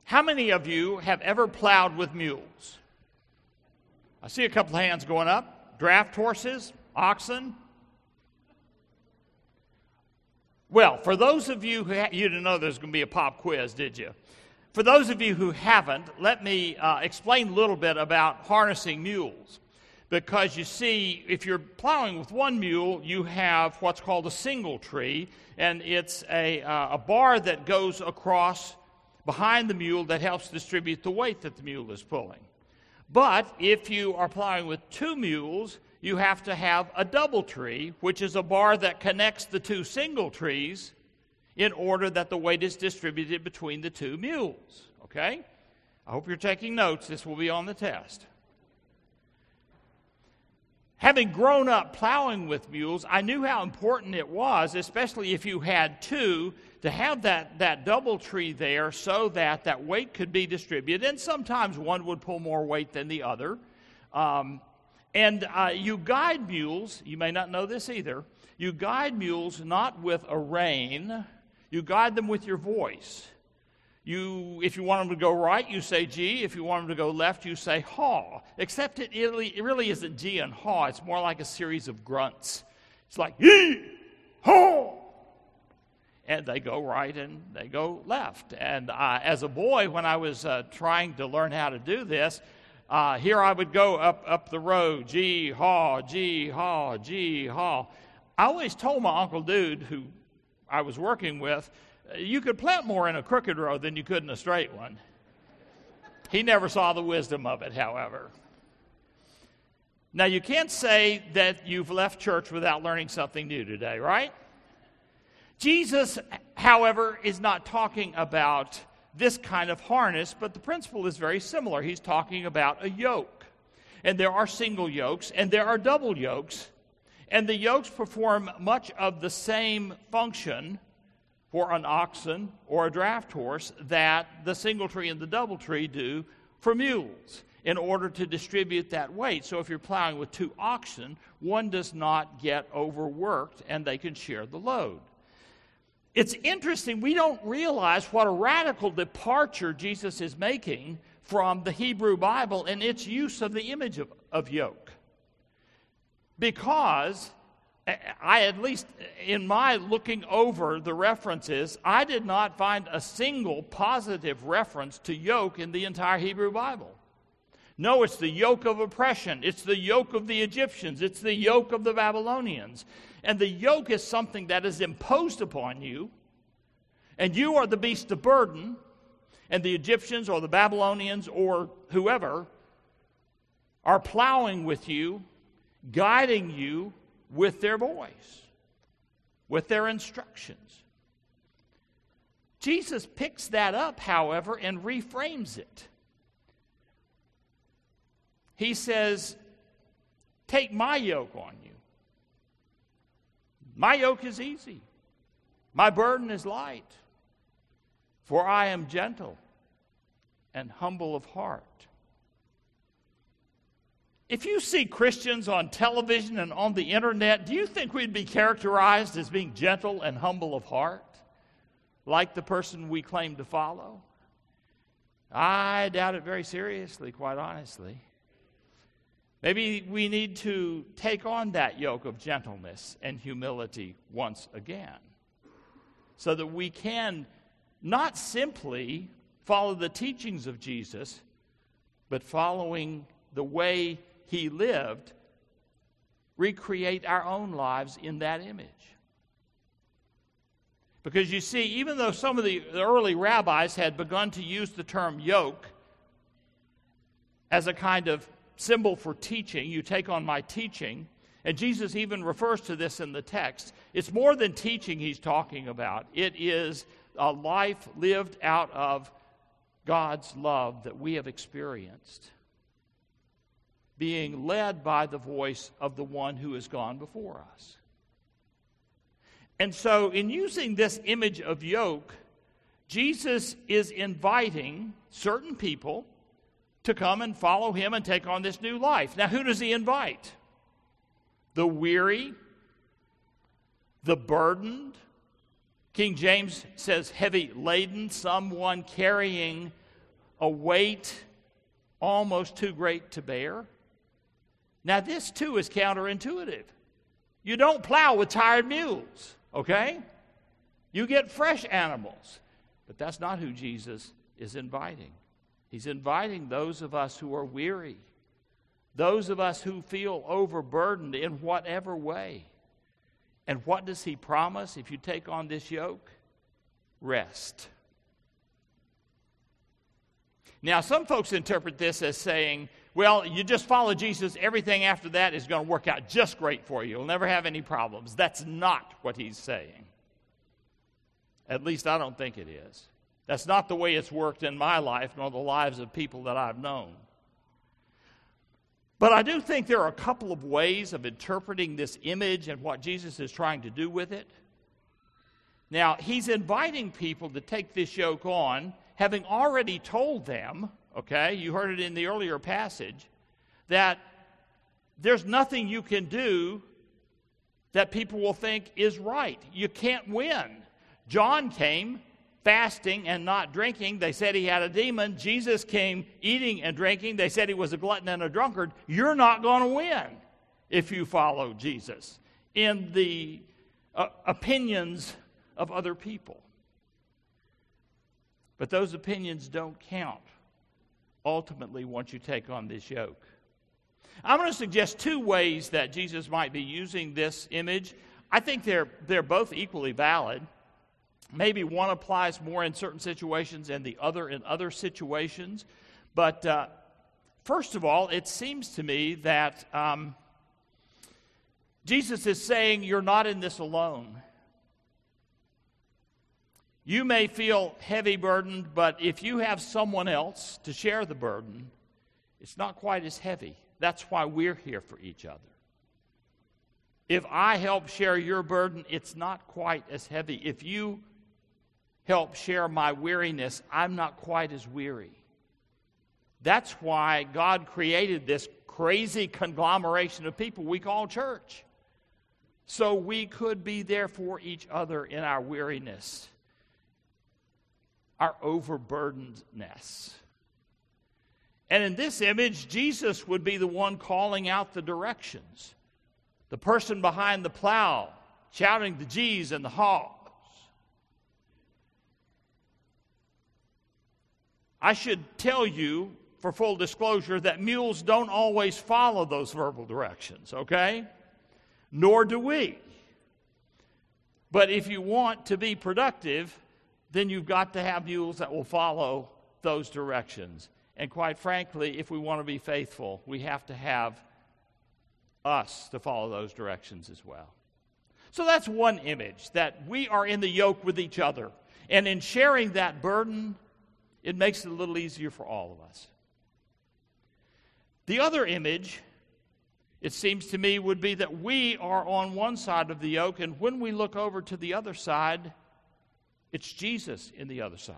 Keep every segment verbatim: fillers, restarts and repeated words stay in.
How many of you have ever plowed with mules? I see a couple of hands going up. Draft horses, oxen. Well, for those of you who ha- you didn't know there's going to be a pop quiz, did you? For those of you who haven't, let me uh, explain a little bit about harnessing mules. Because you see, if you're plowing with one mule, you have what's called a single tree, and it's a, uh, a bar that goes across behind the mule that helps distribute the weight that the mule is pulling. But if you are plowing with two mules, you have to have a double tree, which is a bar that connects the two single trees in order that the weight is distributed between the two mules. Okay? I hope you're taking notes. This will be on the test. Having grown up plowing with mules, I knew how important it was, especially if you had two, to have that, that double tree there so that that weight could be distributed. And sometimes one would pull more weight than the other. Um, and uh, you guide mules, you may not know this either, you guide mules not with a rein, you guide them with your voice. You, if you want them to go right, you say G. If you want them to go left, you say haw. Except it really, it really isn't G and haw. It's more like a series of grunts. It's like yee, haw. And they go right and they go left. And uh, as a boy, when I was uh, trying to learn how to do this, uh, here I would go up, up the road, G, haw, G, haw, G, haw. I always told my Uncle Dude, who I was working with, you could plant more in a crooked road than you could in a straight one. He never saw the wisdom of it, however. Now, you can't say that you've left church without learning something new today, right? Jesus, however, is not talking about this kind of harness, but the principle is very similar. He's talking about a yoke. And there are single yokes, and there are double yokes. And the yokes perform much of the same function for an oxen or a draft horse that the single tree and the double tree do for mules in order to distribute that weight. So if you're plowing with two oxen, one does not get overworked and they can share the load. It's interesting, we don't realize what a radical departure Jesus is making from the Hebrew Bible and its use of the image of, of yoke. Because I, at least in my looking over the references, I did not find a single positive reference to yoke in the entire Hebrew Bible. No, it's the yoke of oppression. It's the yoke of the Egyptians. It's the yoke of the Babylonians. And the yoke is something that is imposed upon you, and you are the beast of burden, and the Egyptians or the Babylonians or whoever are plowing with you, guiding you with their voice, with their instructions. Jesus picks that up, however, and reframes it. He says, take my yoke on you. My yoke is easy. My burden is light. For I am gentle and humble of heart. If you see Christians on television and on the internet, do you think we'd be characterized as being gentle and humble of heart, like the person we claim to follow? I doubt it very seriously, quite honestly. Maybe we need to take on that yoke of gentleness and humility once again, so that we can not simply follow the teachings of Jesus, but following the way He lived, recreate our own lives in that image. Because you see, even though some of the early rabbis had begun to use the term yoke as a kind of symbol for teaching, you take on my teaching, and Jesus even refers to this in the text, it's more than teaching He's talking about. It is a life lived out of God's love that we have experienced, being led by the voice of the one who has gone before us. And so in using this image of yoke, Jesus is inviting certain people to come and follow Him and take on this new life. Now, who does He invite? The weary, the burdened. King James says heavy laden, someone carrying a weight almost too great to bear? Now, this too is counterintuitive. You don't plow with tired mules, okay? You get fresh animals. But that's not who Jesus is inviting. He's inviting those of us who are weary, those of us who feel overburdened in whatever way. And what does he promise if you take on this yoke? Rest. Now, some folks interpret this as saying, well, you just follow Jesus, everything after that is going to work out just great for you. You'll never have any problems. That's not what he's saying. At least I don't think it is. That's not the way it's worked in my life, nor the lives of people that I've known. But I do think there are a couple of ways of interpreting this image and what Jesus is trying to do with it. Now, he's inviting people to take this yoke on, having already told them, okay, you heard it in the earlier passage, that there's nothing you can do that people will think is right. You can't win. John came fasting and not drinking. They said he had a demon. Jesus came eating and drinking. They said he was a glutton and a drunkard. You're not going to win if you follow Jesus in the uh, opinions of other people. But those opinions don't count ultimately once you take on this yoke. I'm going to suggest two ways that Jesus might be using this image. I think they're, they're both equally valid. Maybe one applies more in certain situations and the other in other situations. But uh, first of all, it seems to me that um, Jesus is saying you're not in this alone. You may feel heavy burdened, but if you have someone else to share the burden, it's not quite as heavy. That's why we're here for each other. If I help share your burden, it's not quite as heavy. If you help share my weariness, I'm not quite as weary. That's why God created this crazy conglomeration of people we call church. So we could be there for each other in our weariness, our overburdenedness. And in this image, Jesus would be the one calling out the directions. The person behind the plow, shouting the G's and the haws. I should tell you, for full disclosure, that mules don't always follow those verbal directions, okay? Nor do we. But if you want to be productive, then you've got to have mules that will follow those directions. And quite frankly, if we want to be faithful, we have to have us to follow those directions as well. So that's one image, that we are in the yoke with each other. And in sharing that burden, it makes it a little easier for all of us. The other image, it seems to me, would be that we are on one side of the yoke, and when we look over to the other side, it's Jesus in the other side.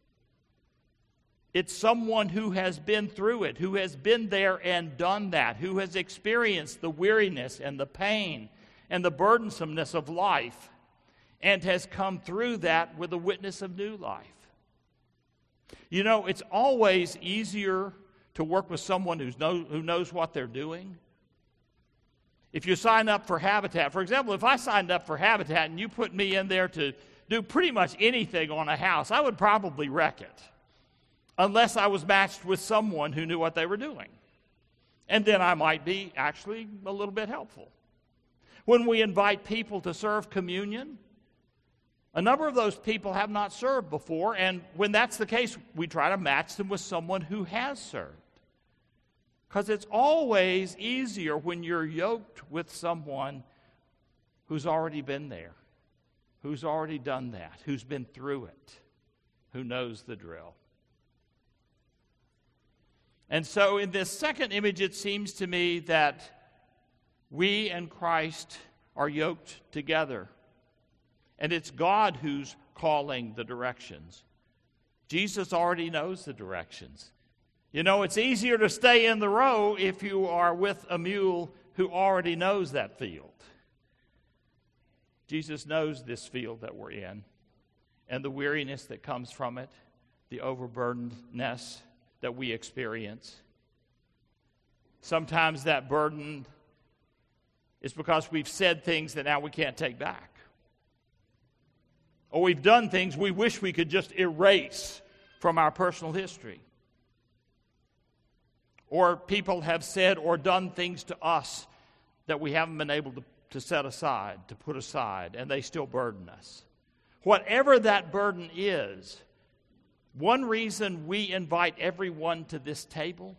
It's someone who has been through it, who has been there and done that, who has experienced the weariness and the pain and the burdensomeness of life, and has come through that with a witness of new life. You know, it's always easier to work with someone who's know, who knows what they're doing. If you sign up for Habitat, for example, if I signed up for Habitat and you put me in there to do pretty much anything on a house, I would probably wreck it, unless I was matched with someone who knew what they were doing. And then I might be actually a little bit helpful. When we invite people to serve communion, a number of those people have not served before, and when that's the case, we try to match them with someone who has served. Because it's always easier when you're yoked with someone who's already been there, who's already done that, who's been through it, who knows the drill. And so in this second image, it seems to me that we and Christ are yoked together. And it's God who's calling the directions. Jesus already knows the directions. You know, it's easier to stay in the row if you are with a mule who already knows that field. Jesus knows this field that we're in and the weariness that comes from it, the overburdenedness that we experience. Sometimes that burden is because we've said things that now we can't take back. Or we've done things we wish we could just erase from our personal history. Or people have said or done things to us that we haven't been able to, to set aside, to put aside, and they still burden us. Whatever that burden is, one reason we invite everyone to this table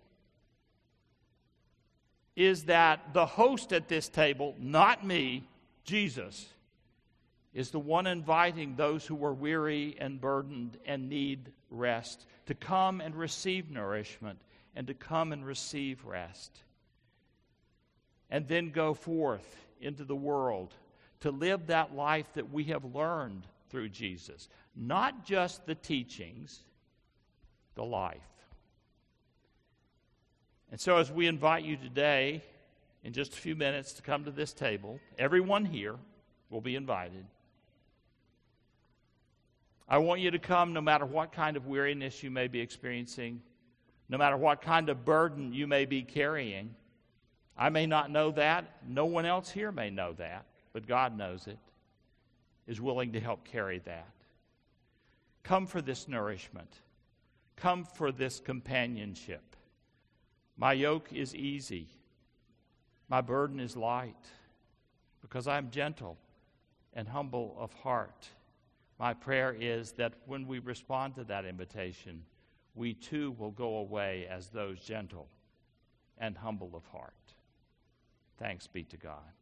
is that the host at this table, not me, Jesus, is the one inviting those who are weary and burdened and need rest to come and receive nourishment and to come and receive rest. And then go forth into the world to live that life that we have learned through Jesus. Not just the teachings, the life. And so as we invite you today, in just a few minutes, to come to this table, everyone here will be invited. I want you to come no matter what kind of weariness you may be experiencing, no matter what kind of burden you may be carrying. I may not know that. No one else here may know that, but God knows it, is willing to help carry that. Come for this nourishment. Come for this companionship. My yoke is easy. My burden is light, because I'm gentle and humble of heart. My prayer is that when we respond to that invitation, we too will go away as those gentle and humble of heart. Thanks be to God.